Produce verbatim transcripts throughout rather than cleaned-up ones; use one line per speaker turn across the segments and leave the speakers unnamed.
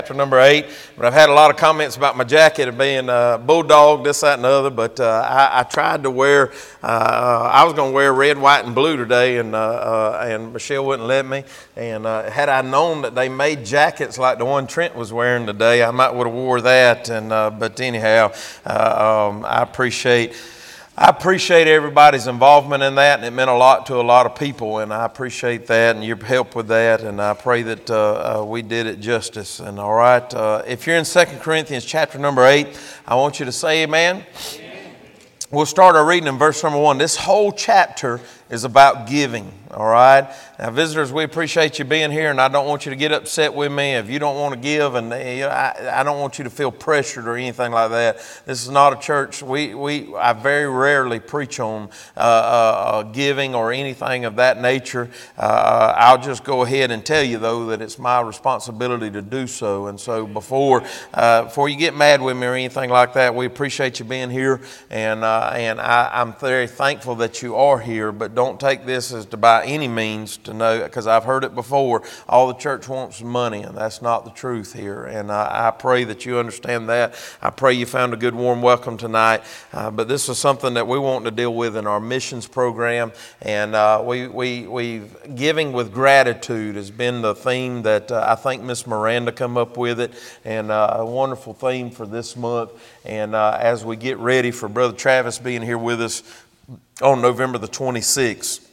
Chapter number eight, but I've had a lot of comments about my jacket of being uh, bulldog, this, that, and the other, but uh, I, I tried to wear, uh, I was going to wear red, white, and blue today, and uh, uh, and Michelle wouldn't let me, and uh, had I known that they made jackets like the one Trent was wearing today, I might would have wore that, and uh, but anyhow, uh, um, I appreciate I appreciate everybody's involvement in that, and it meant a lot to a lot of people, and I appreciate that and your help with that, and I pray that uh, uh, we did it justice. And all right, uh, if you're in Second Corinthians chapter number eight, I want you to say amen. Amen. We'll start our reading in verse number one. This whole chapter is about giving, all right? Now, visitors, we appreciate you being here, and I don't want you to get upset with me if you don't want to give, and you know, I, I don't want you to feel pressured or anything like that. This is not a church. We, we I very rarely preach on uh, uh, giving or anything of that nature. Uh, I'll just go ahead and tell you, though, that it's my responsibility to do so, and so before uh, before you get mad with me or anything like that, we appreciate you being here, and, uh, and I, I'm very thankful that you are here, but don't Don't take this as to by any means to know, because I've heard it before, all the church wants is money, and that's not the truth here. And I, I pray that you understand that. I pray you found a good warm welcome tonight. Uh, but this is something that we want to deal with in our missions program. And uh, we, we, we've giving with gratitude has been the theme that uh, I think Miss Miranda come up with it. And uh, a wonderful theme for this month. And uh, as we get ready for Brother Travis being here with us on November the twenty-sixth,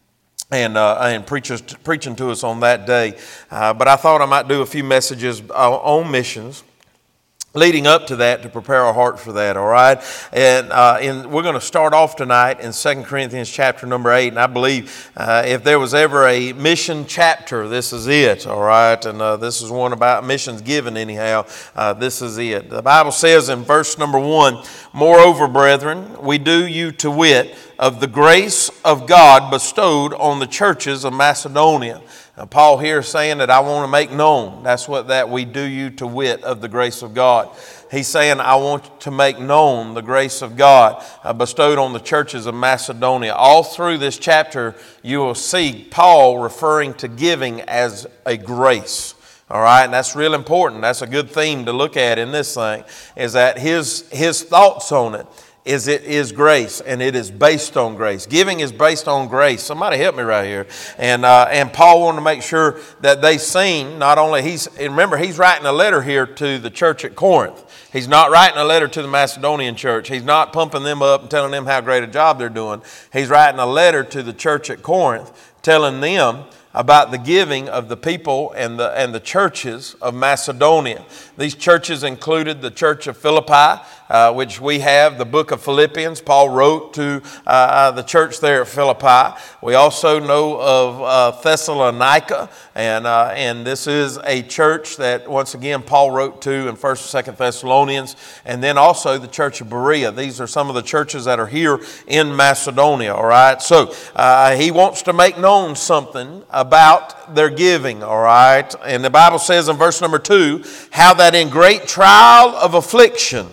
and uh, and preachers preaching to us on that day. Uh, but I thought I might do a few messages uh, on missions leading up to that to prepare our hearts for that, all right? And uh, in, we're going to start off tonight in Second Corinthians chapter number eight, and I believe uh, if there was ever a mission chapter, this is it, all right? And uh, this is one about missions given anyhow. Uh, this is it. The Bible says in verse number one, "Moreover, brethren, we do you to wit of the grace of God bestowed on the churches of Macedonia." Now, Paul here is saying that I want to make known. That's what that we do you to wit of the grace of God. He's saying I want to make known the grace of God uh, bestowed on the churches of Macedonia. All through this chapter, you will see Paul referring to giving as a grace. All right, and that's real important. That's a good theme to look at in this thing, is that his, his thoughts on it is it is grace, and it is based on grace. Giving is based on grace. Somebody help me right here. And uh, and Paul wanted to make sure that they seen, not only, he's, and remember, he's writing a letter here to the church at Corinth. He's not writing a letter to the Macedonian church. He's not pumping them up and telling them how great a job they're doing. He's writing a letter to the church at Corinth, telling them about the giving of the people and the and the churches of Macedonia. These churches included the church of Philippi, uh, which we have the book of Philippians. Paul wrote to uh, the church there at Philippi. We also know of uh, Thessalonica, and uh, and this is a church that once again Paul wrote to in First and Second Thessalonians, and then also the church of Berea. These are some of the churches that are here in Macedonia. All right, so uh, he wants to make known something about their giving, all right? And the Bible says in verse number two, how that in great trial of affliction,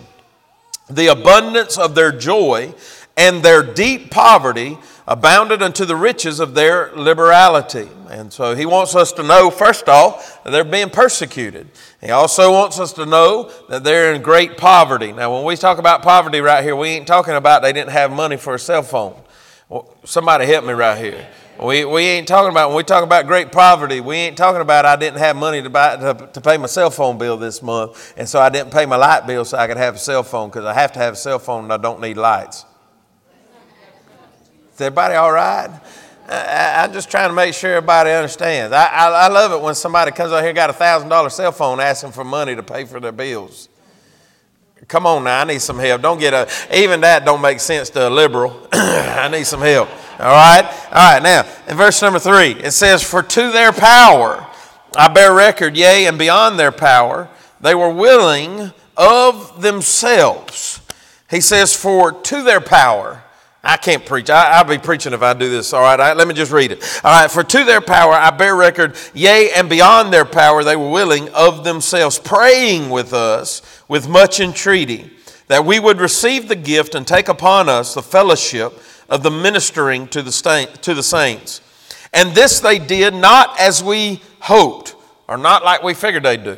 the abundance of their joy and their deep poverty abounded unto the riches of their liberality. And so he wants us to know, first off, that they're being persecuted. He also wants us to know that they're in great poverty. Now, when we talk about poverty right here, we ain't talking about they didn't have money for a cell phone. Well, somebody help me right here. We we ain't talking about, when we talk about great poverty, we ain't talking about I didn't have money to buy to, to pay my cell phone bill this month, and so I didn't pay my light bill so I could have a cell phone, because I have to have a cell phone and I don't need lights. Is everybody all right? I, I'm just trying to make sure everybody understands. I, I, I love it when somebody comes out here and got a one thousand dollars cell phone asking for money to pay for their bills. Come on now, I need some help. Don't get a, even that don't make sense to a liberal. I need some help. All right? All right, now, in verse number three, it says, "For to their power I bear record, yea, and beyond their power, they were willing of themselves." He says, for to their power. I can't preach. I, I'll be preaching if I do this. All right, all right, let me just read it. All right, "For to their power I bear record, yea, and beyond their power they were willing of themselves, praying with us with much entreaty, that we would receive the gift and take upon us the fellowship of the ministering to the to the saints. And this they did not as we hoped," or not like we figured they'd do.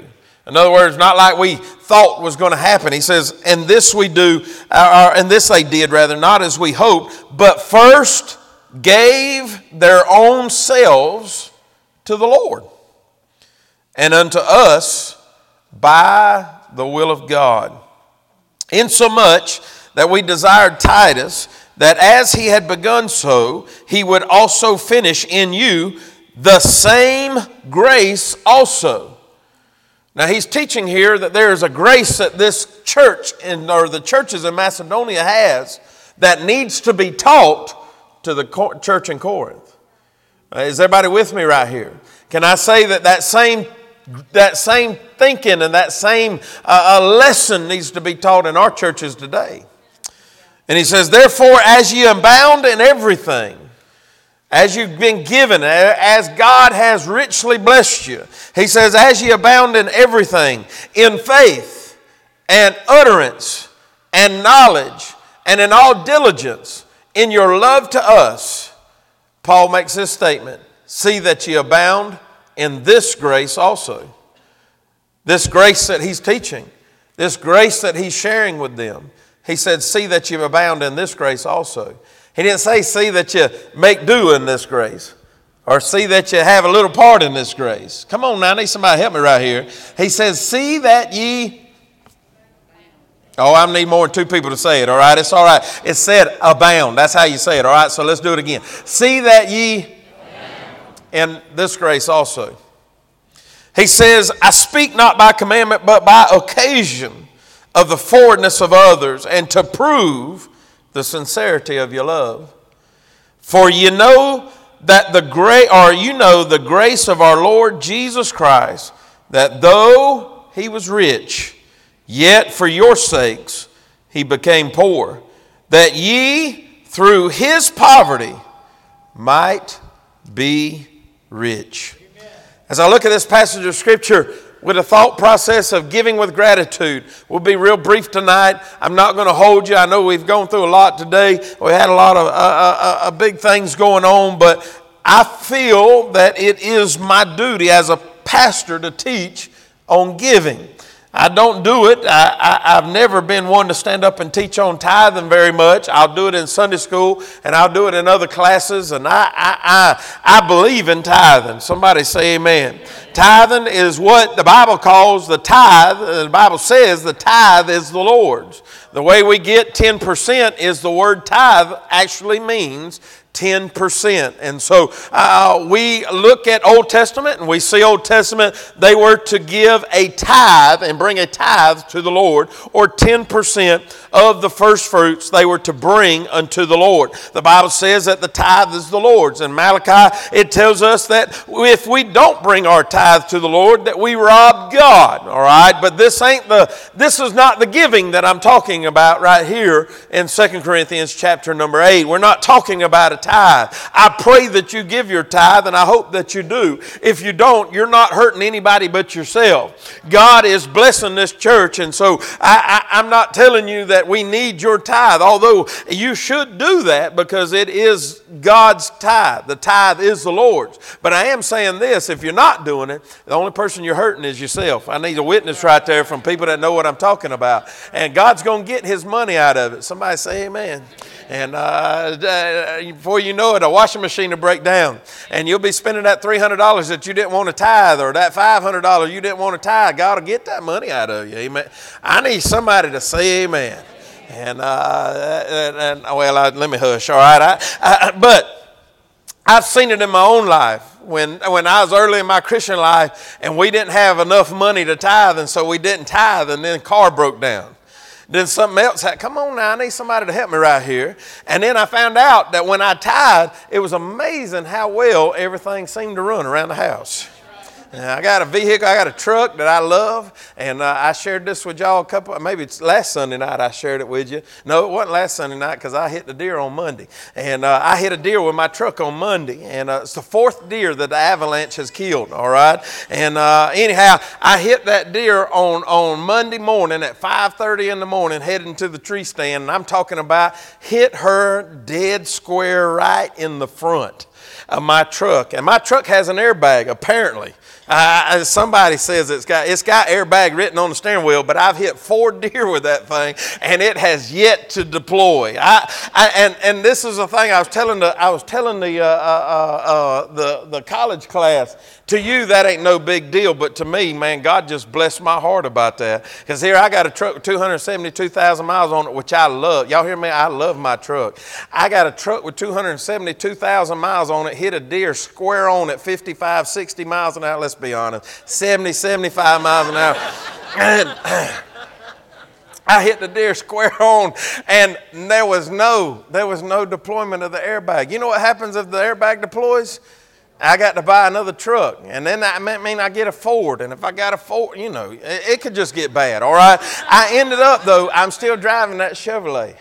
In other words, not like we thought was going to happen. He says, and this we do, uh, and this they did rather, not as we hoped, but first gave their own selves to the Lord and unto us by the will of God. Insomuch that we desired Titus, that as he had begun so, he would also finish in you the same grace also. Now he's teaching here that there is a grace that this church, in, or the churches in Macedonia has, that needs to be taught to the church in Corinth. Is everybody with me right here? Can I say that that same, that same thinking and that same uh, lesson needs to be taught in our churches today? And he says, therefore, as ye abound in everything, as you've been given, as God has richly blessed you. He says, as ye abound in everything, in faith and utterance and knowledge and in all diligence, in your love to us, Paul makes this statement, see that ye abound in this grace also. This grace that he's teaching, this grace that he's sharing with them. He said, see that you abound in this grace also. He didn't say, see that you make do in this grace, or see that you have a little part in this grace. Come on now, I need somebody to help me right here. He says, see that ye, oh, I need more than two people to say it, all right? It's all right. It said abound. That's how you say it, all right? So let's do it again. See that ye in this grace also. He says, I speak not by commandment, but by occasion of the forwardness of others, and to prove the sincerity of your love. For you know that the great, or you know the grace of our Lord Jesus Christ, that though he was rich, yet for your sakes he became poor, that ye through his poverty might be rich. As I look at this passage of Scripture with a thought process of giving with gratitude, we'll be real brief tonight. I'm not going to hold you. I know we've gone through a lot today. We had a lot of uh, uh, uh, big things going on, but I feel that it is my duty as a pastor to teach on giving. I don't do it. I, I, I've never been one to stand up and teach on tithing very much. I'll do it in Sunday school, and I'll do it in other classes, and I, I, I, I believe in tithing. Somebody say amen. Tithing is what the Bible calls the tithe. The Bible says the tithe is the Lord's. The way we get ten percent is the word tithe actually means ten percent. And so uh, we look at Old Testament and we see Old Testament, they were to give a tithe and bring a tithe to the Lord, or ten percent of the first fruits they were to bring unto the Lord. The Bible says that the tithe is the Lord's. In Malachi, it tells us that if we don't bring our tithe to the Lord, that we rob God. All right, but this ain't the, this is not the giving that I'm talking about right here in Second Corinthians chapter number eight. We're not talking about a tithe. I pray that you give your tithe, and I hope that you do. If you don't, you're not hurting anybody but yourself. God is blessing this church, and so I, I, I'm not telling you that we need your tithe, although you should do that because it is God's tithe. The tithe is the Lord's. But I am saying this, if you're not doing it, the only person you're hurting is yourself. I need a witness right there from people that know what I'm talking about. And God's going to get his money out of it. Somebody say amen. And uh, before you know it, a washing machine will break down. And you'll be spending that three hundred dollars that you didn't want to tithe, or that five hundred dollars you didn't want to tithe. God will get that money out of you. Amen. I need somebody to say amen. And, uh, and, and well, I, let me hush, all right? I, I, but I've seen it in my own life. When, when I was early in my Christian life, and we didn't have enough money to tithe, and so we didn't tithe, and then the car broke down. Then something else happened. Come on now, I need somebody to help me right here. And then I found out that when I tithed, it was amazing how well everything seemed to run around the house. And I got a vehicle, I got a truck that I love, and uh, I shared this with y'all a couple, maybe it's last Sunday night I shared it with you. No, it wasn't last Sunday night because I hit the deer on Monday. And uh, I hit a deer with my truck on Monday, and uh, it's the fourth deer that the avalanche has killed, all right? And uh, anyhow, I hit that deer on, on Monday morning at five thirty in the morning heading to the tree stand, and I'm talking about hit her dead square right in the front. of my truck. And my truck has an airbag, apparently. Uh, somebody says it's got it's got airbag written on the steering wheel, but I've hit four deer with that thing, and it has yet to deploy. I, I and and this is the thing I was telling the I was telling the uh, uh, uh, the the college class. To you, that ain't no big deal, but to me, man, God just blessed my heart about that. Because here I got a truck with two hundred seventy-two thousand miles on it, which I love. Y'all hear me? I love my truck. I got a truck with two hundred seventy-two thousand miles on it, hit a deer square on at fifty-five, sixty miles an hour. Let's be honest, seventy, seventy-five miles an hour. And I hit the deer square on, and there was no, there was no deployment of the airbag. You know what happens if the airbag deploys? I got to buy another truck, and then that mean I get a Ford, and if I got a Ford, you know, it, it could just get bad, all right? I ended up, though, I'm still driving that Chevrolet.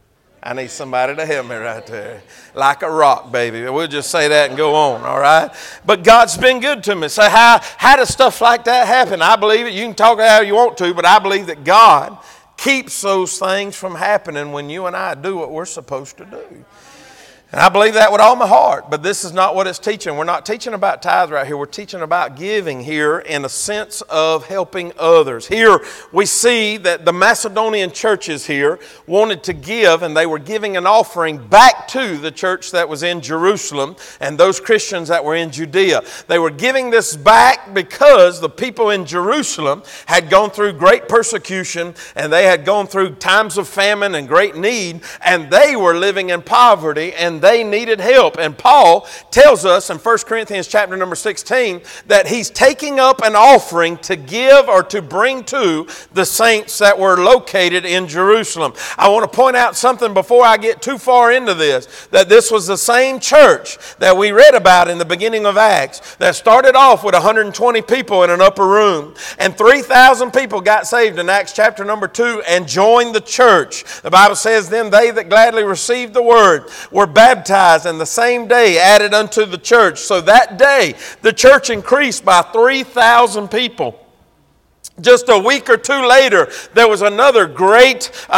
I need somebody to help me right there. Like a rock, baby. We'll just say that and go on, all right? But God's been good to me. So how, how does stuff like that happen? I believe it. You can talk how you want to, but I believe that God keeps those things from happening when you and I do what we're supposed to do. And I believe that with all my heart, but this is not what it's teaching. We're not teaching about tithe right here. We're teaching about giving here in a sense of helping others. Here we see that the Macedonian churches here wanted to give, and they were giving an offering back to the church that was in Jerusalem and those Christians that were in Judea. They were giving this back because the people in Jerusalem had gone through great persecution, and they had gone through times of famine and great need, and they were living in poverty, and they needed help. And Paul tells us in First Corinthians chapter number sixteen that he's taking up an offering to give or to bring to the saints that were located in Jerusalem. I want to point out something before I get too far into this, that this was the same church that we read about in the beginning of Acts that started off with one hundred twenty people in an upper room, and three thousand people got saved in Acts chapter number two and joined the church. The Bible says, then they that gladly received the word were baptized baptized, and the same day added unto the church. So that day, the church increased by three thousand people. Just a week or two later, there was another great uh,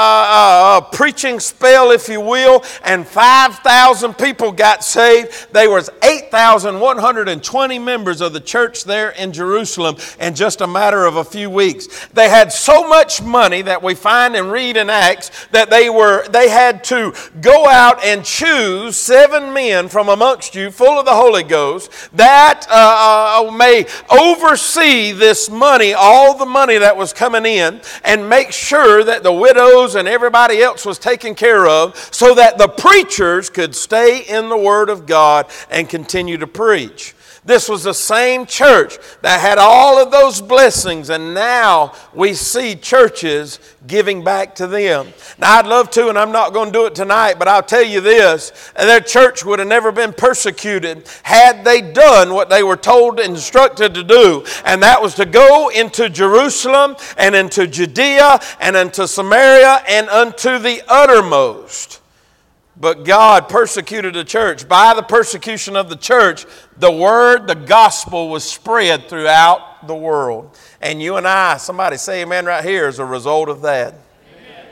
uh, preaching spell, if you will, and five thousand people got saved. There was eight thousand one hundred twenty members of the church there in Jerusalem in just a matter of a few weeks. They had so much money that we find and read in Acts that they were they had to go out and choose seven men from amongst you, full of the Holy Ghost, that uh, uh, may oversee this money, all all the money that was coming in, and make sure that the widows and everybody else was taken care of so that the preachers could stay in the Word of God and continue to preach. This was the same church that had all of those blessings, and now we see churches giving back to them. Now, I'd love to, and I'm not going to do it tonight, but I'll tell you this, their church would have never been persecuted had they done what they were told and instructed to do, and that was to go into Jerusalem and into Judea and into Samaria and unto the uttermost. But God persecuted the church. By the persecution of the church, the word, the gospel was spread throughout the world. And you and I, somebody say amen right here, as a result of that. Amen.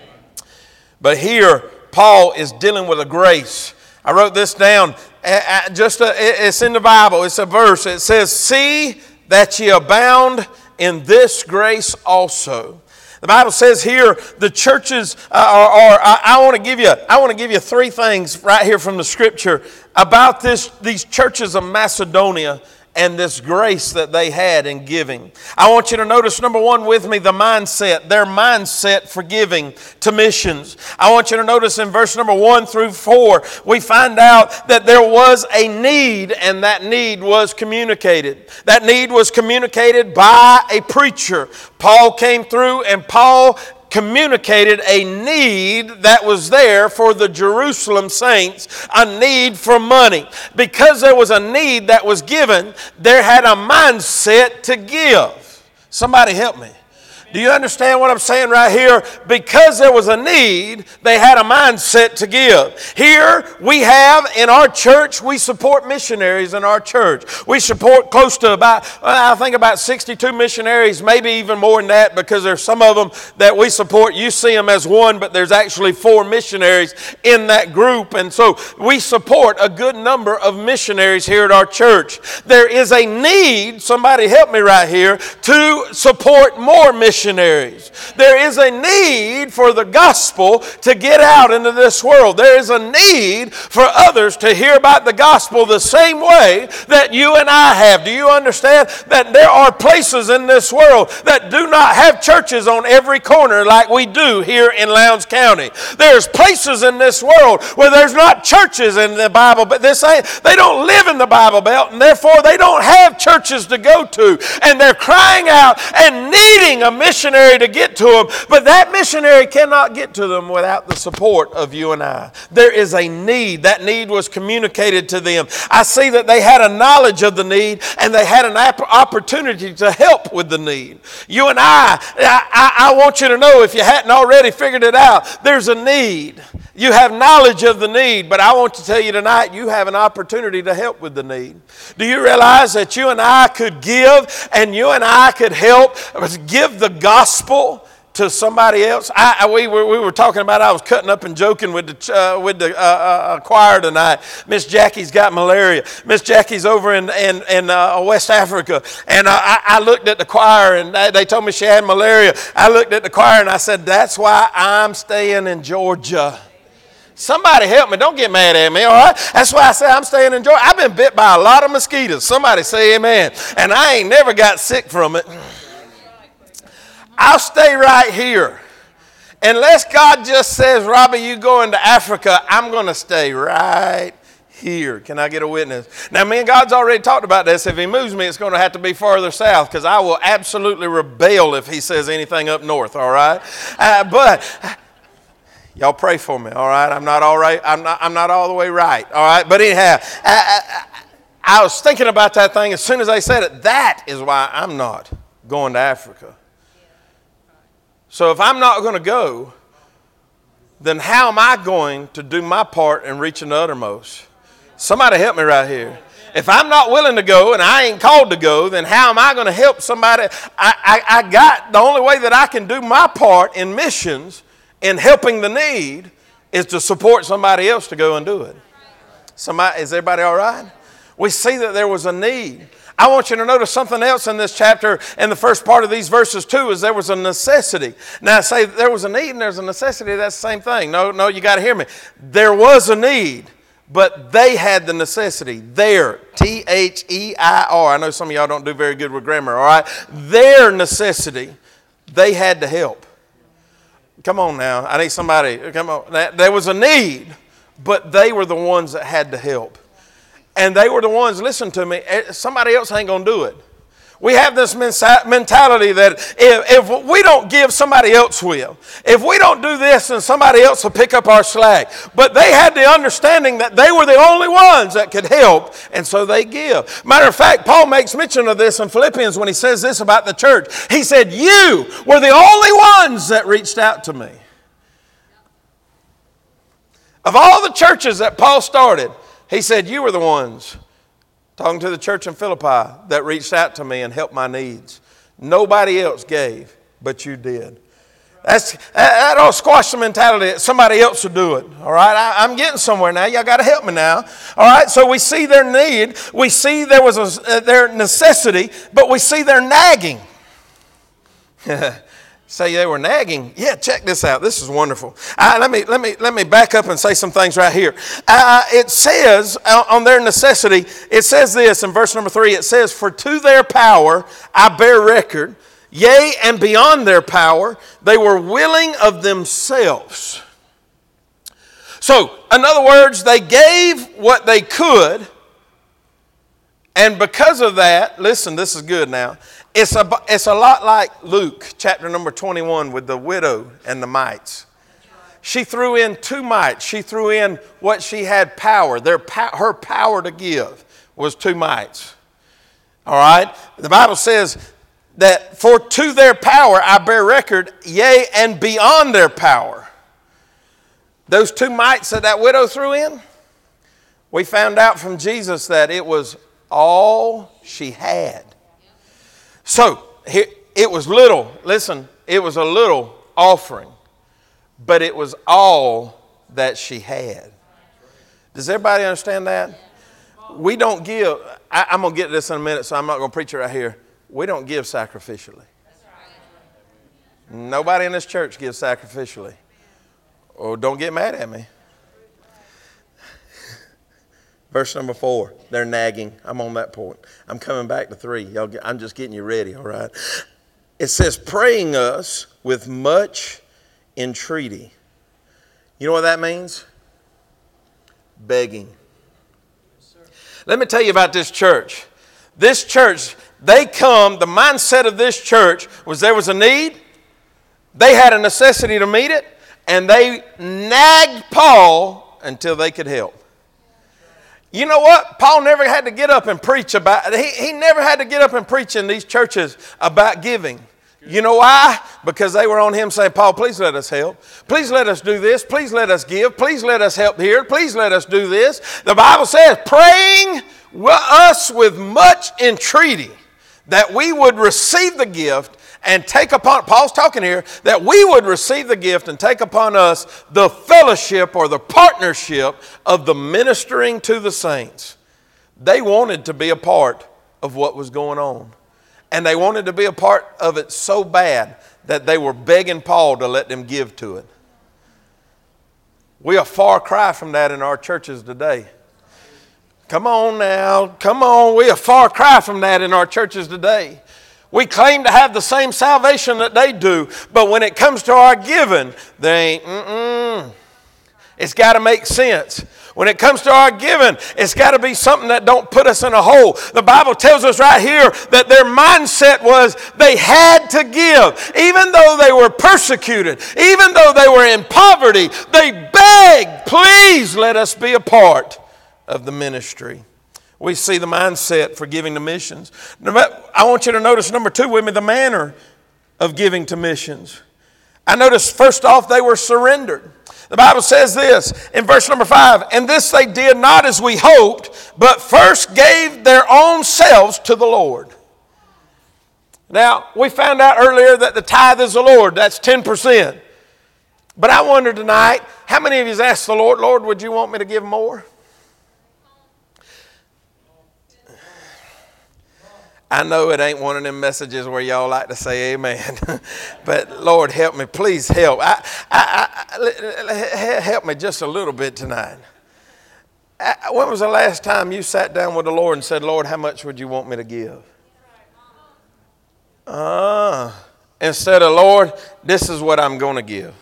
But here, Paul is dealing with a grace. I wrote this down. Just a, it's in the Bible. It's a verse. It says, see that ye abound in this grace also. The Bible says here the churches uh, are, are I, I want to give you I want to give you three things right here from the Scripture about this these churches of Macedonia and this grace that they had in giving. I want you to notice, number one, with me, the mindset, their mindset for giving to missions. I want you to notice in verse number one through four, we find out that there was a need, and that need was communicated. That need was communicated by a preacher. Paul came through, and Paul communicated a need that was there for the Jerusalem saints, a need for money. Because there was a need that was given, there had a mindset to give. Somebody help me. Do you understand what I'm saying right here? Because there was a need, they had a mindset to give. Here we have in our church, we support missionaries in our church. We support close to about, I think about sixty-two missionaries, maybe even more than that, because there's some of them that we support. You see them as one, but there's actually four missionaries in that group. And so we support a good number of missionaries here at our church. There is a need, somebody help me right here, to support more missionaries. Missionaries. There is a need for the gospel to get out into this world. There is a need for others to hear about the gospel the same way that you and I have. Do you understand that there are places in this world that do not have churches on every corner like we do here in Lowndes County? There's places in this world where there's not churches in the Bible, but this ain't, they don't live in the Bible Belt, and therefore they don't have churches to go to, and they're crying out and needing a missionary missionary to get to them, but that missionary cannot get to them without the support of you and I. There is a need. That need was communicated to them. I see that they had a knowledge of the need, and they had an opportunity to help with the need. You and I, I, I want you to know, if you hadn't already figured it out, there's a need. You have knowledge of the need, but I want to tell you tonight, you have an opportunity to help with the need. Do you realize that you and I could give, and you and I could help give the gospel to somebody else? I, I, we, were, we were talking about, I was cutting up and joking with the, uh, with the uh, uh, choir tonight. Miss Jackie's got malaria. Miss Jackie's over in, in, in uh, West Africa. And uh, I, I looked at the choir, and they, they told me she had malaria. I looked at the choir, and I said, that's why I'm staying in Georgia. Somebody help me. Don't get mad at me, all right? That's why I say I'm staying in Georgia. I've been bit by a lot of mosquitoes. Somebody say amen. And I ain't never got sick from it. I'll stay right here. Unless God just says, Robbie, you going to Africa, I'm going to stay right here. Can I get a witness? Now, me and God's already talked about this. If he moves me, it's going to have to be farther south, because I will absolutely rebel if he says anything up north, all right? Uh, but... Y'all pray for me, all right? I'm not all right. I'm not, I'm not all the way right, all right? But anyhow, I, I, I was thinking about that thing as soon as they said it. That is why I'm not going to Africa. So if I'm not going to go, then how am I going to do my part in reaching the uttermost? Somebody help me right here. If I'm not willing to go and I ain't called to go, then how am I going to help somebody? I, I, I got the only way that I can do my part in missions in helping the need is to support somebody else to go and do it. Somebody, is everybody all right? We see that there was a need. I want you to notice something else in this chapter, in the first part of these verses too, is there was a necessity. Now I say there was a need and there's a necessity, that's the same thing. No, no, you got to hear me. There was a need, but they had the necessity. Their, T H E I R. I know some of y'all don't do very good with grammar, all right? Their necessity, they had to help. Come on now. I need somebody. Come on. There was a need, but they were the ones that had to help. And they were the ones, listen to me, somebody else ain't going to do it. We have this mentality that if, if we don't give, somebody else will. If we don't do this, then somebody else will pick up our slack. But they had the understanding that they were the only ones that could help, and so they give. Matter of fact, Paul makes mention of this in Philippians when he says this about the church. He said, you were the only ones that reached out to me. Of all the churches that Paul started, he said, you were the ones, talking to the church in Philippi, that reached out to me and helped my needs. Nobody else gave, but you did. That's, that ought to squash the mentality that somebody else will do it. All right, I, I'm getting somewhere now. Y'all got to help me now. All right, so we see their need. We see there was a, uh, their necessity, but we see their nagging. Say they were nagging. Yeah, check this out. This is wonderful. Uh, let me let me let me back up and say some things right here. Uh, it says uh, on their necessity. It says this in verse number three. It says, "For to their power I bear record, yea, and beyond their power they were willing of themselves." So, in other words, they gave what they could, and because of that, listen, this is good now. It's a, it's a lot like Luke chapter number twenty-one with the widow and the mites. She threw in two mites. She threw in what she had power. Their, her power to give was two mites. All right? The Bible says that for to their power I bear record, yea, and beyond their power. Those two mites that that widow threw in, we found out from Jesus that it was all she had. So, it was little, listen, it was a little offering, but it was all that she had. Does everybody understand that? We don't give, I, I'm going to get to this in a minute, so I'm not going to preach it right here. We don't give sacrificially. Nobody in this church gives sacrificially. Oh, don't get mad at me. Verse number four, they're nagging. I'm on that point. I'm coming back to three. Y'all, get, I'm just getting you ready, all right? It says, praying us with much entreaty. You know what that means? Begging. Let me tell you about this church. This church, they come, the mindset of this church was there was a need, they had a necessity to meet it, and they nagged Paul until they could help. You know what? Paul never had to get up and preach about, he, he never had to get up and preach in these churches about giving. You know why? Because they were on him saying, Paul, please let us help. Please let us do this. Please let us give. Please let us help here. Please let us do this. The Bible says, praying us with much entreaty that we would receive the gift and take upon, Paul's talking here, that we would receive the gift and take upon us the fellowship or the partnership of the ministering to the saints. They wanted to be a part of what was going on. And they wanted to be a part of it so bad that they were begging Paul to let them give to it. We are far cry from that in our churches today. Come on now, come on. We are far cry from that in our churches today. We claim to have the same salvation that they do, but when it comes to our giving, they ain't, mm-mm. It's got to make sense. When it comes to our giving, it's got to be something that don't put us in a hole. The Bible tells us right here that their mindset was they had to give. Even though they were persecuted, even though they were in poverty, they begged, please let us be a part of the ministry. We see the mindset for giving to missions. I want you to notice, number two with me, the manner of giving to missions. I noticed first off, they were surrendered. The Bible says this in verse number five, and this they did not as we hoped, but first gave their own selves to the Lord. Now, we found out earlier that the tithe is the Lord. That's ten percent. But I wonder tonight, how many of you has asked the Lord, Lord, would you want me to give more? I know it ain't one of them messages where y'all like to say amen. But Lord, help me. Please help. I, I, I, help me just a little bit tonight. When was the last time you sat down with the Lord and said, Lord, how much would you want me to give? Uh, instead of, Lord, this is what I'm going to give.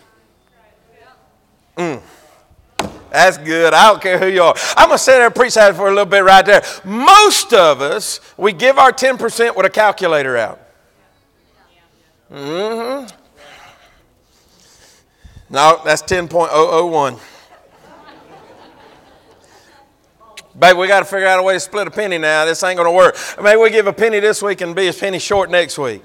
Mm. That's good. I don't care who you are. I'm going to sit there and preach that for a little bit right there. Most of us, we give our ten percent with a calculator out. Mm-hmm. No, that's ten point oh oh one. Baby, we got to figure out a way to split a penny now. This ain't going to work. Maybe we give a penny this week and be a penny short next week.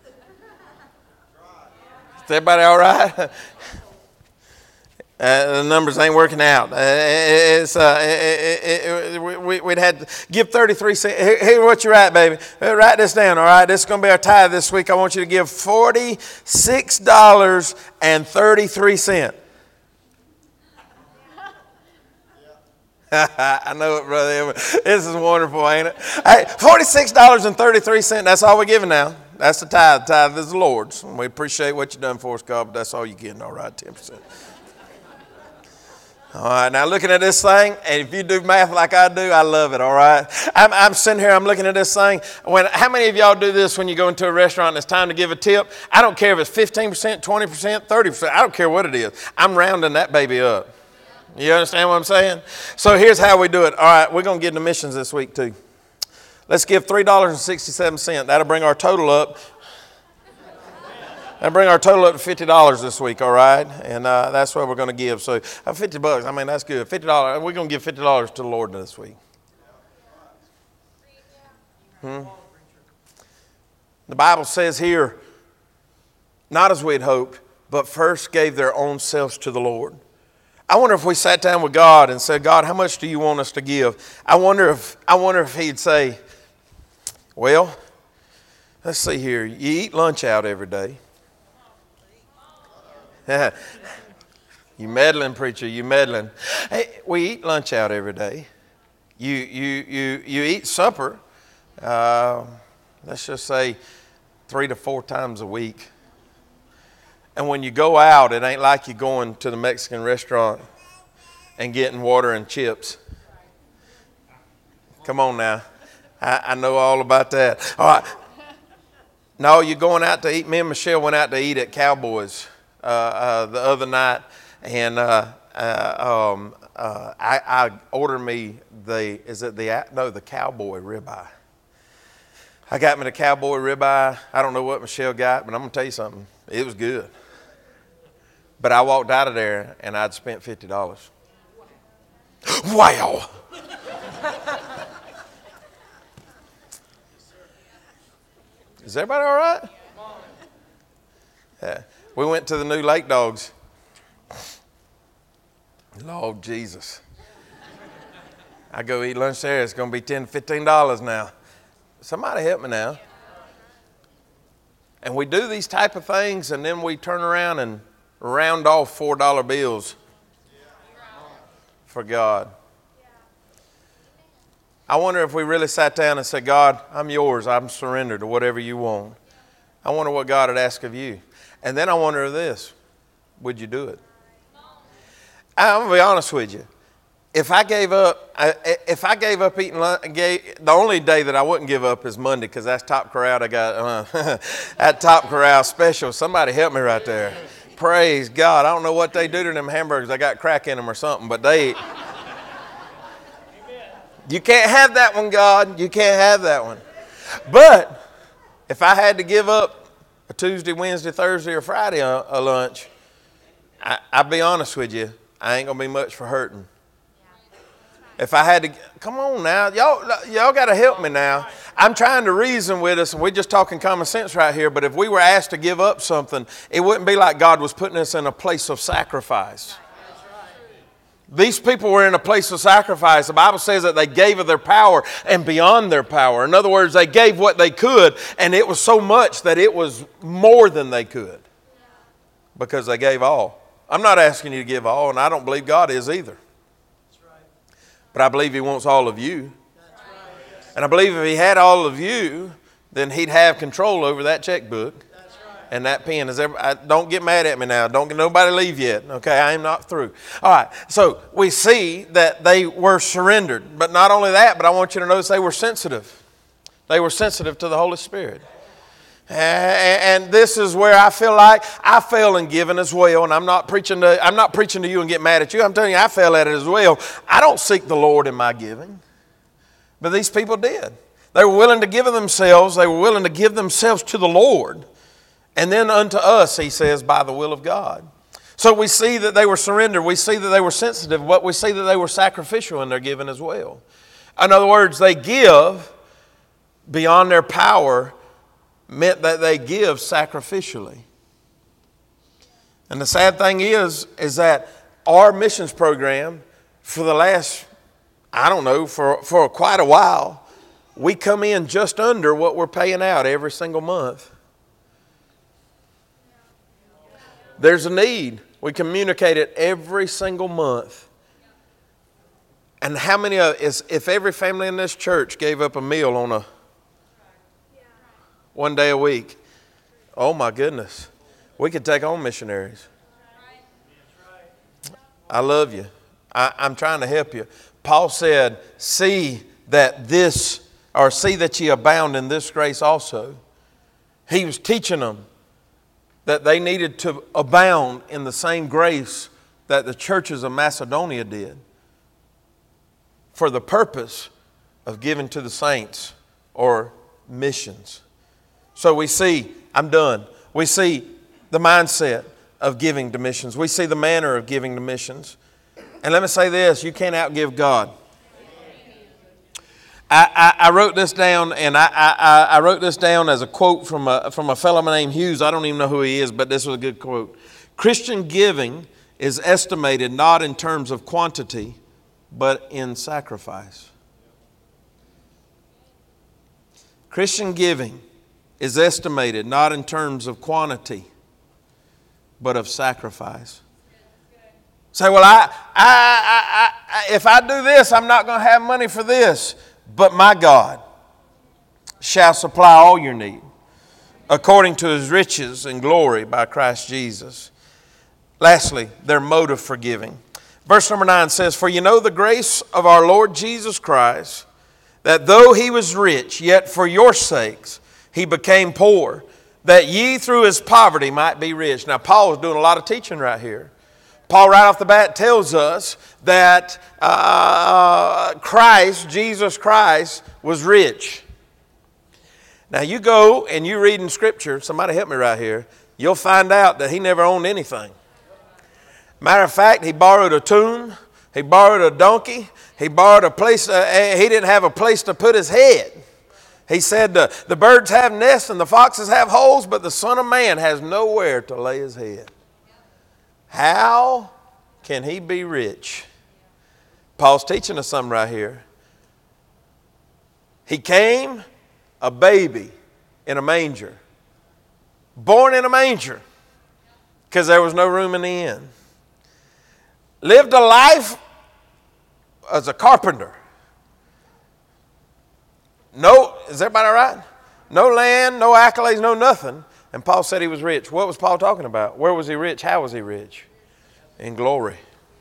Is everybody all right? Uh, the numbers ain't working out. Uh, it's, uh, it, it, it, we, we'd had to give thirty-three cents. Here, here what you write, baby. Write this down, all right? This is going to be our tithe this week. I want you to give forty-six dollars and thirty-three cents. I know it, brother. This is wonderful, ain't it? Hey, forty-six dollars and thirty-three cents. That's all we're giving now. That's the tithe. The tithe is the Lord's. We appreciate what you've done for us, God, but that's all you're getting, all right, ten percent. All right, now looking at this thing, and if you do math like I do, I love it, all right? I'm, I'm sitting here, I'm looking at this thing. When, how many of y'all do this when you go into a restaurant and it's time to give a tip? I don't care if it's fifteen percent, twenty percent, thirty percent. I don't care what it is. I'm rounding that baby up. You understand what I'm saying? So here's how we do it. All right, we're going to give to missions this week too. Let's give three dollars and sixty-seven cents. That'll bring our total up. That'll bring our total up to fifty dollars this week, all right? And uh, that's what we're going to give. So uh, fifty bucks, I mean, that's good. fifty dollars, we're going to give fifty dollars to the Lord this week. Hmm? The Bible says here, not as we had hoped, but first gave their own selves to the Lord. I wonder if we sat down with God and said, God, how much do you want us to give? I wonder if I wonder if he'd say, well, let's see here. You eat lunch out every day. You meddling, preacher, you meddling. Hey, we eat lunch out every day. You, you, you, you eat supper, uh, let's just say three to four times a week. And when you go out, it ain't like you going to the Mexican restaurant and getting water and chips. Come on now. I, I know all about that. All right. No, you're going out to eat. Me and Michelle went out to eat at Cowboys uh, uh, the other night. And uh, uh, um, uh, I, I ordered me the, is it the, no, the cowboy ribeye. I got me the cowboy ribeye. I don't know what Michelle got, but I'm going to tell you something. It was good. But I walked out of there and I'd spent fifty dollars. Wow. Is everybody all right? Yeah. We went to the new Lake Dogs. Lord Jesus. I go eat lunch there. It's going to be ten dollars, fifteen dollars now. Somebody help me now. And we do these type of things and then we turn around and round off four dollar bills for God. I wonder if we really sat down and said, God, I'm yours. I'm surrendered to whatever you want. I wonder what God would ask of you. And then I wonder this, would you do it? I'm going to be honest with you. If I gave up, if I gave up eating lunch, the only day that I wouldn't give up is Monday because that's Top Corral. I got uh, that Top Corral special. Somebody help me right there. Praise God. I don't know what they do to them hamburgers. They got crack in them or something, but they. You can't have that one, God. You can't have that one. But if I had to give up a Tuesday, Wednesday, Thursday, or Friday a, a lunch, I, I'll be honest with you, I ain't going to be much for hurting. If I had to, come on now, y'all, y'all got to help me now. I'm trying to reason with us, and we're just talking common sense right here, but if we were asked to give up something, it wouldn't be like God was putting us in a place of sacrifice. These people were in a place of sacrifice. The Bible says that they gave of their power and beyond their power. In other words, they gave what they could, and it was so much that it was more than they could because they gave all. I'm not asking you to give all, and I don't believe God is either. But I believe he wants all of you. And I believe if he had all of you, then he'd have control over that checkbook and that pen. Is ever, I, don't get mad at me now. Don't get nobody leave yet. Okay, I am not through. All right, so we see that they were surrendered. But not only that, but I want you to notice they were sensitive. They were sensitive to the Holy Spirit. And this is where I feel like I fail in giving as well. And I'm not preaching to I'm not preaching to you and get mad at you. I'm telling you, I fail at it as well. I don't seek the Lord in my giving. But these people did. They were willing to give of themselves. They were willing to give themselves to the Lord. And then unto us, he says, by the will of God. So we see that they were surrendered. We see that they were sensitive. But we see that they were sacrificial in their giving as well. In other words, they give beyond their power meant that they give sacrificially. And the sad thing is, is that our missions program for the last, I don't know, for, for quite a while, we come in just under what we're paying out every single month. There's a need. We communicate it every single month. And how many of is if every family in this church gave up a meal on a one day a week, oh my goodness, we could take on missionaries. I love you. I, I'm trying to help you. Paul said, see that this, or see that ye abound in this grace also. He was teaching them that they needed to abound in the same grace that the churches of Macedonia did for the purpose of giving to the saints or missions. So we see, I'm done. We see the mindset of giving to missions. We see the manner of giving to missions. And let me say this, you can't outgive God. I, I, I wrote this down, and I, I, I wrote this down as a quote from a, from a fellow named Hughes. I don't even know who he is, but this was a good quote. Christian giving is estimated not in terms of quantity, but in sacrifice. Christian giving is estimated not in terms of quantity, but of sacrifice. Say, well, I, I, I, I, if I do this, I'm not going to have money for this. But my God shall supply all your need according to His riches and glory by Christ Jesus. Lastly, their motive for giving. Verse number nine says, for you know the grace of our Lord Jesus Christ, that though He was rich, yet for your sakes He became poor, that ye through His poverty might be rich. Now, Paul is doing a lot of teaching right here. Paul right off the bat tells us that uh, Christ, Jesus Christ, was rich. Now you go and you read in Scripture, somebody help me right here, you'll find out that He never owned anything. Matter of fact, He borrowed a tomb, He borrowed a donkey, He borrowed a place, uh, He didn't have a place to put His head. He said uh, the birds have nests and the foxes have holes, but the Son of Man has nowhere to lay His head. How can He be rich? Paul's teaching us something right here. He came a baby in a manger, born in a manger because there was no room in the inn. Lived a life as a carpenter. No, is everybody all right? No land, no accolades, no nothing. And Paul said he was rich. What was Paul talking about? Where was he rich? How was he rich? In glory.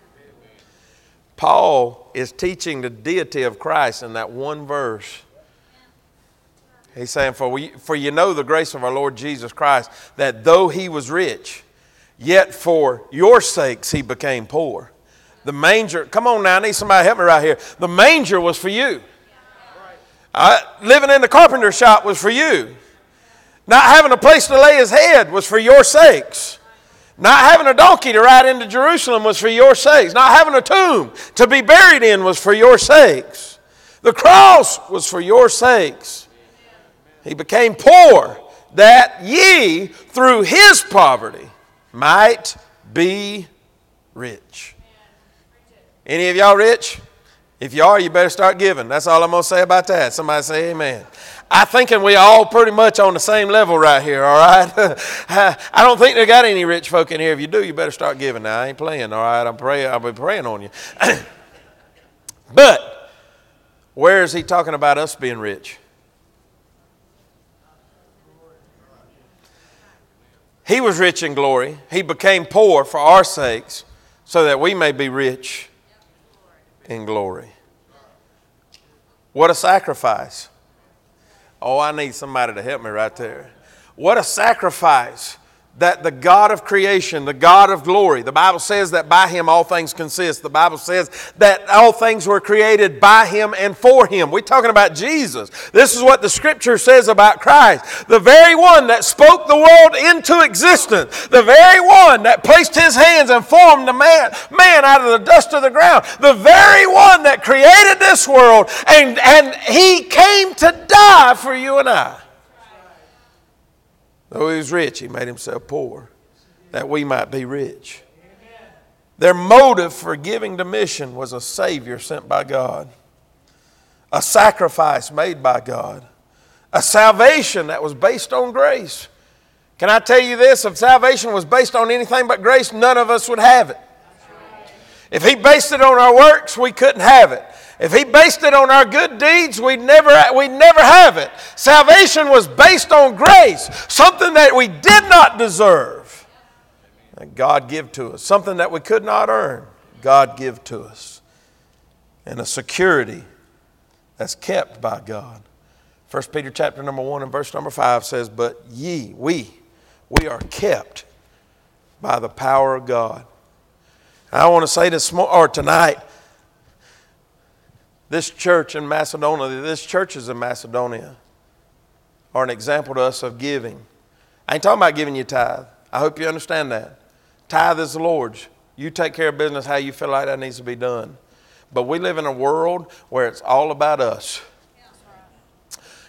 Paul is teaching the deity of Christ in that one verse. He's saying, for, we, for you know the grace of our Lord Jesus Christ, that though He was rich, yet for your sakes He became poor. The manger, come on now, I need somebody to help me right here. The manger was for you. Uh, living in the carpenter shop was for you. Not having a place to lay His head was for your sakes. Not having a donkey to ride into Jerusalem was for your sakes. Not having a tomb to be buried in was for your sakes. The cross was for your sakes. He became poor that ye through His poverty might be rich. Any of y'all rich? If you are, you better start giving. That's all I'm going to say about that. Somebody say amen. I'm thinking we all pretty much on the same level right here, all right? I don't think there got any rich folk in here. If you do, you better start giving now. I ain't playing, all right? I'm praying, I'll be praying on you. But where is he talking about us being rich? He was rich in glory. He became poor for our sakes so that we may be rich in glory. What a sacrifice. Oh, I need somebody to help me right there. What a sacrifice that the God of creation, the God of glory, the Bible says that by Him all things consist. The Bible says that all things were created by Him and for Him. We're talking about Jesus. This is what the Scripture says about Christ. The very one that spoke the world into existence. The very one that placed His hands and formed the man, man out of the dust of the ground. The very one that created this world, and, and He came to die for you and I. Though He was rich, He made Himself poor, that we might be rich. Their motive for giving to mission was a Savior sent by God, a sacrifice made by God, a salvation that was based on grace. Can I tell you this? If salvation was based on anything but grace, none of us would have it. If He based it on our works, we couldn't have it. If He based it on our good deeds, we'd never, we'd never have it. Salvation was based on grace, something that we did not deserve. That God give to us. Something that we could not earn, God give to us. And a security that's kept by God. First Peter chapter number one and verse number five says, but ye, we, we are kept by the power of God. I want to say this morning, or tonight, this church in Macedonia, this churches in Macedonia are an example to us of giving. I ain't talking about giving you tithe. I hope you understand that. Tithe is the Lord's. You take care of business how you feel like that needs to be done. But we live in a world where it's all about us.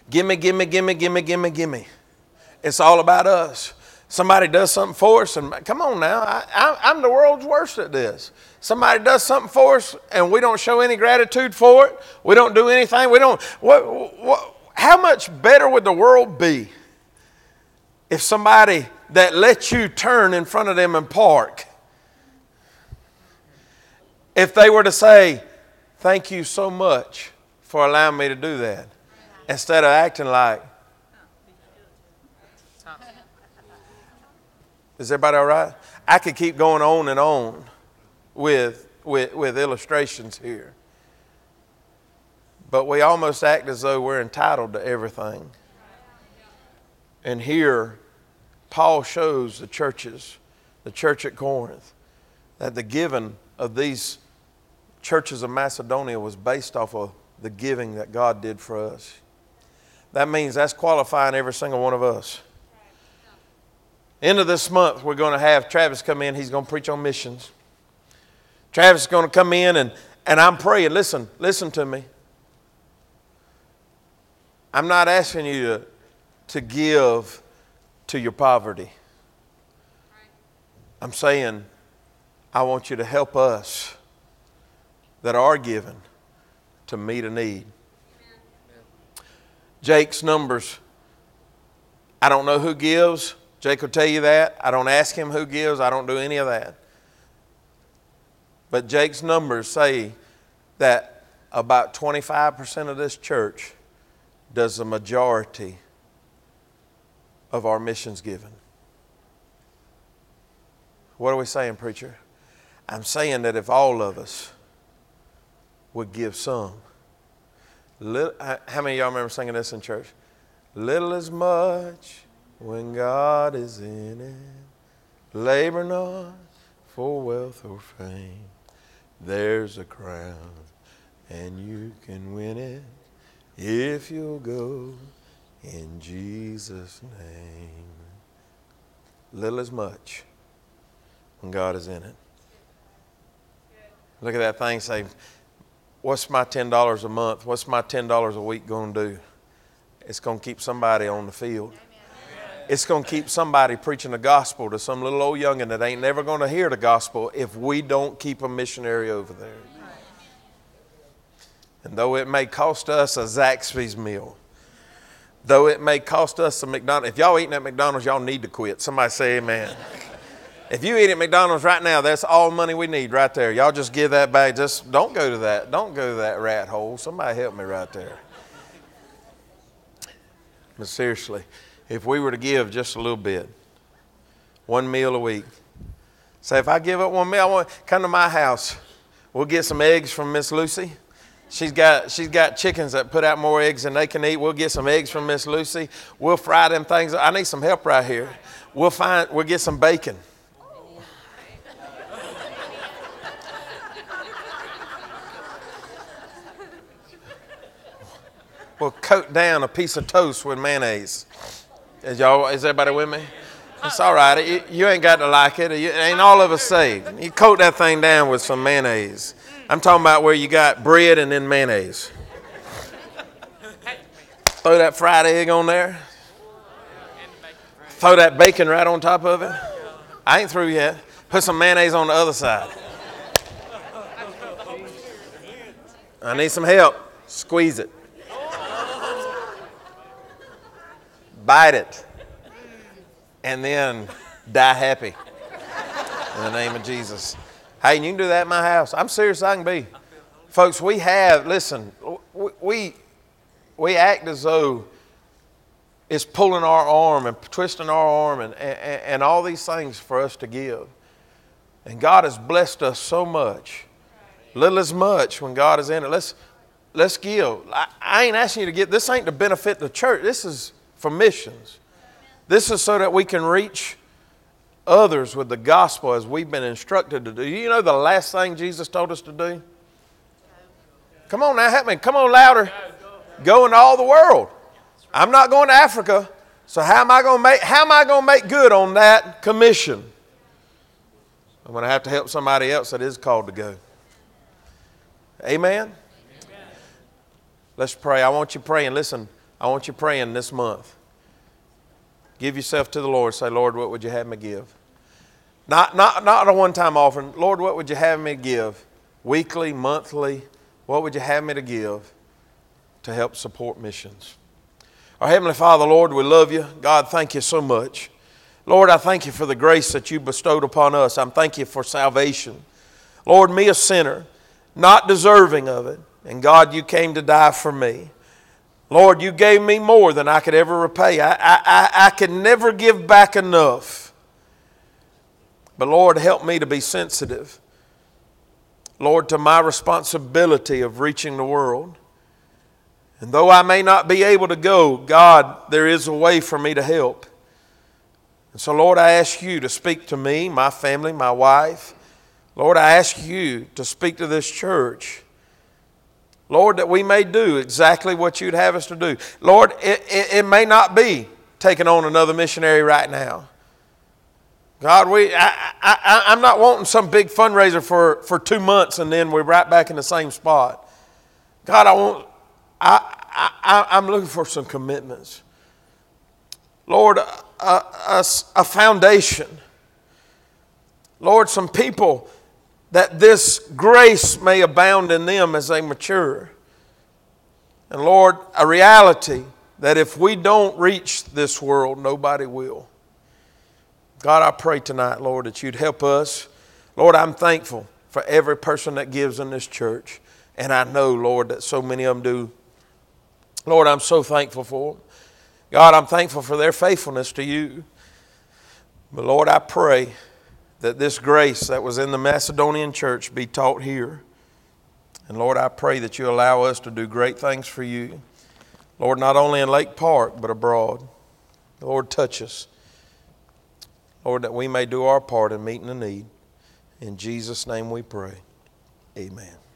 Gimme, gimme, gimme, gimme, gimme, gimme. It's all about us. Somebody does something for us, and come on now, I, I, I'm the world's worst at this. Somebody does something for us, and we don't show any gratitude for it. We don't do anything. We don't. What, what, how much better would the world be if somebody that lets you turn in front of them and park, if they were to say, thank you so much for allowing me to do that, instead of acting like, is everybody all right? I could keep going on and on with, with, with illustrations here. But we almost act as though we're entitled to everything. And here, Paul shows the churches, the church at Corinth, that the giving of these churches of Macedonia was based off of the giving that God did for us. That means that's qualifying every single one of us. End of this month, we're going to have Travis come in. He's going to preach on missions. Travis is going to come in, and, and I'm praying. Listen, listen to me. I'm not asking you to, to give to your poverty. I'm saying I want you to help us that are given to meet a need. Jake's numbers, I don't know who gives. Jake will tell you that. I don't ask him who gives. I don't do any of that. But Jake's numbers say that about twenty-five percent of this church does the majority of our missions giving. What are we saying, preacher? I'm saying that if all of us would give some. Little, how many of y'all remember singing this in church? Little is much when God is in it. Labor not for wealth or fame. There's a crown and you can win it if you'll go in Jesus' name. Little is much when God is in it. Look at that thing, say, what's my ten dollars a month? What's my ten dollars a week going to do? It's going to keep somebody on the field. It's going to keep somebody preaching the gospel to some little old youngin' that ain't never going to hear the gospel if we don't keep a missionary over there. And though it may cost us a Zaxby's meal, though it may cost us a McDonald's, if y'all eating at McDonald's, y'all need to quit. Somebody say amen. If you eat at McDonald's right now, that's all money we need right there. Y'all just give that back. Just don't go to that. Don't go to that rat hole. Somebody help me right there. But seriously, if we were to give just a little bit, one meal a week. Say, if I give up one meal, I want come to my house. We'll get some eggs from Miss Lucy. She's got she's got chickens that put out more eggs than they can eat. We'll get some eggs from Miss Lucy. We'll fry them things. I need some help right here. We'll find we'll get some bacon. We'll coat down a piece of toast with mayonnaise. Is y'all? Is everybody with me? It's all right. You, you ain't got to like it. You, ain't all of us saved. You coat that thing down with some mayonnaise. I'm talking about where you got bread and then mayonnaise. Throw that fried egg on there. Throw that bacon right on top of it. I ain't through yet. Put some mayonnaise on the other side. I need some help. Squeeze it. Bite it. And then die happy. In the name of Jesus. Hey, you can do that in my house. I'm serious, I can be. Folks, we have, listen, we, we act as though it's pulling our arm and twisting our arm and, and, and all these things for us to give. And God has blessed us so much. Little as much when God is in it. Let's, let's give. I, I ain't asking you to give. This ain't to benefit the church. This is for missions. This is so that we can reach others with the gospel as we've been instructed to do. You know the last thing Jesus told us to do? Come on now, help me. Come on louder. Go into all the world. I'm not going to Africa, so how am I going to make how am I going to make good on that commission? I'm going to have to help somebody else that is called to go. Amen? Amen. Let's pray. I want you praying. Listen, I want you praying this month. Give yourself to the Lord. Say, Lord, what would you have me give? Not, not, not a one-time offering. Lord, what would you have me give? Weekly, monthly, what would you have me to give to help support missions? Our Heavenly Father, Lord, we love you. God, thank you so much. Lord, I thank you for the grace that you bestowed upon us. I thank you for salvation. Lord, me a sinner, not deserving of it. And God, you came to die for me. Lord, you gave me more than I could ever repay. I, I, I, I can never give back enough. But Lord, help me to be sensitive, Lord, to my responsibility of reaching the world. And though I may not be able to go, God, there is a way for me to help. And so, Lord, I ask you to speak to me, my family, my wife. Lord, I ask you to speak to this church. Lord, that we may do exactly what you'd have us to do. Lord, it, it, it may not be taking on another missionary right now. God, we, I, I, I'm not wanting some big fundraiser for, for two months and then we're right back in the same spot. God, I want, I, I, I'm looking for some commitments. Lord, a, a, a foundation. Lord, some people that this grace may abound in them as they mature. And Lord, a reality that if we don't reach this world, nobody will. God, I pray tonight, Lord, that you'd help us. Lord, I'm thankful for every person that gives in this church. And I know, Lord, that so many of them do. Lord, I'm so thankful for them. God, I'm thankful for their faithfulness to you. But Lord, I pray that this grace that was in the Macedonian church be taught here. And Lord, I pray that you allow us to do great things for you. Lord, not only in Lake Park, but abroad. Lord, touch us. Lord, that we may do our part in meeting the need. In Jesus' name we pray. Amen.